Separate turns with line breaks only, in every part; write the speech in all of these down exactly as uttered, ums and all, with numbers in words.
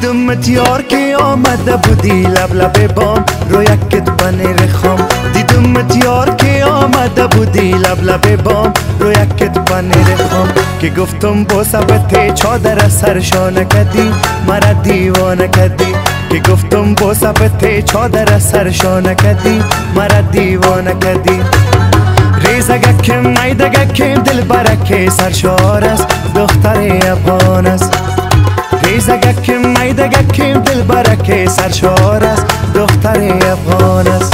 دیدمت یار که آمده بودی لب لب بام رو یکت پنیر خام. دیدمت یار که آمده بودی لب لب بام رو یکت پنیر خام. که گفتم با سبت چادر سرشانه کدی مرا دیوانه کدی. که گفتم با سبت چادر سرشانه کدی مرا دیوانه کدی. ریزگکم میدگکم دل برکه سرشار است دختر افغان است. ریزگکم میدگکم دل برکه سرشار است دختر افغان است.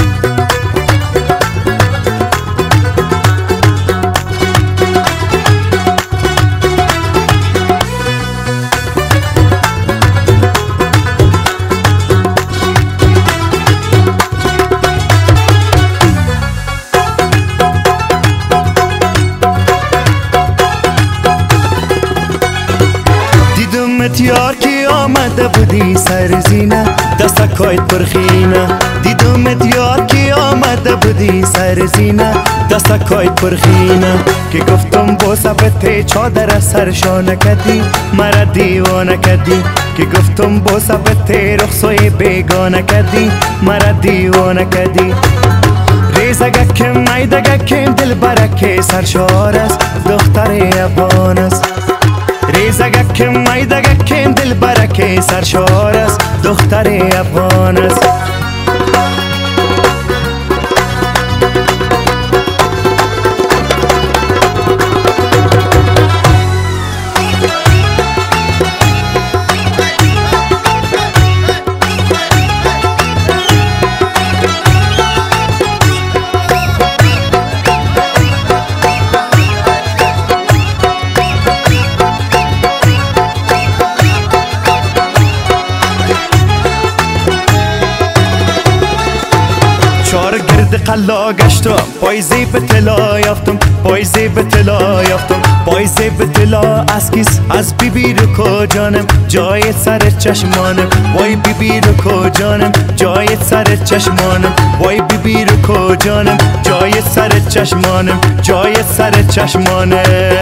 دیدمت یار که آمده بودی سر زینه دستکایت پرخینه. دیدمت یار که آمده بودی سر زینه دستکایت پرخینه. که گفتم با سبت چادر سرشانه کدی مرا دیوانه کدی. که گفتم با سبت رخصوی بیگانه کدی مرا دیوانه کدی. ریزگکم میدگکم دل برکه سرشار است دختر افغان است. ریزگکم میدگکم دل برکه سرشار است دختر افغان است. چار گرد قلا گشتم پایزی به طلا یافتم. پایزی به طلا یافتم. پایزی به طلا از کیس از بیبی رو کجانم جای سر چشمانم. وای بیبی رو کجانم جای سر چشمانم. وای بیبی رو کجانم جای سر چشمانم. جای سر چشمانم.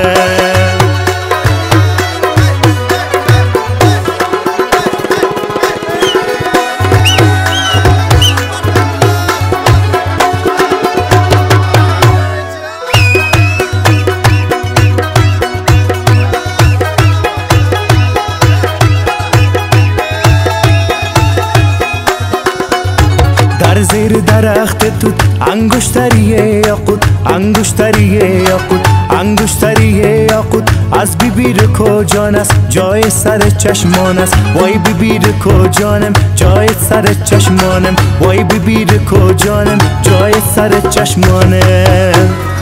در زیر درخت توت انگشتریه یاقوت انگشتریه یاقوت انگشتریه یاقوت از بیبی رو کجان است جای سر چشمان است. وای بیبی رو کجانم جای سر چشمانم. وای بیبی رو کجانم جای سر چشمانم.